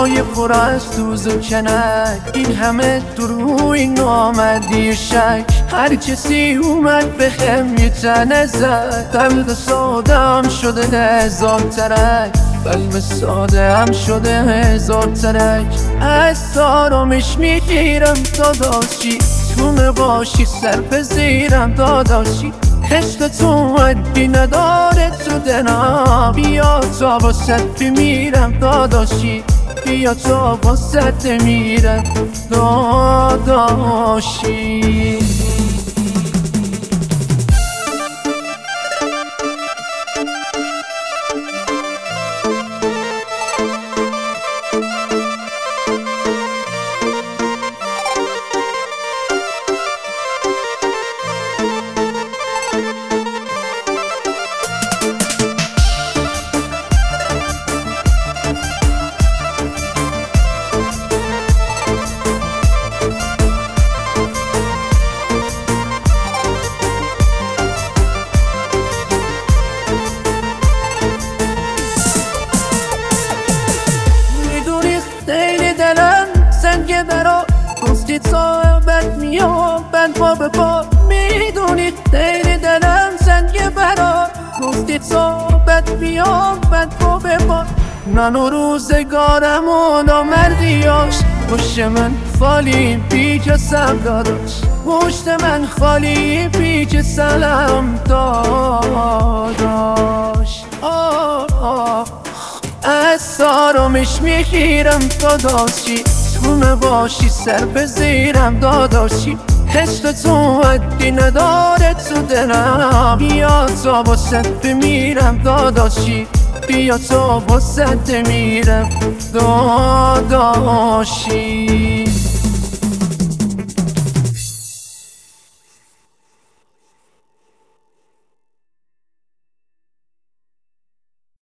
دلهای پر از دوز و کنک، این همه دروی نامردی شک. هر کسی اومد به هم یه تنه زد، قلب ساده هم شده هزار ترک، قلب ساده هم شده هزار ترک. از آرامش میگیرم داداشی، تو نباشی سر بزیرم داداشی. عشق تو حدی نداره تو دلم، بیا تا واسط بمیرم داداشی، بیا تا واسط بمیرم داداشی. سنگ برا گفتی صاحبت میام بند پا به پا، میدونی خیلی دلم سنگ برا گفتی صاحبت میام بند پا به پا. من و روزگارم و نامردیاش، پشت من خالی پیچ سم داداش، پشت من خالی پیچ سلام داداش. از آرامش میگیرم داداشی، تو نباشی سر بزیرم داداشی. عشق تو حدی نداره تو دلم، بیا تا واسط بمیرم داداشی، بیا تا واسط بمیرم داداشی.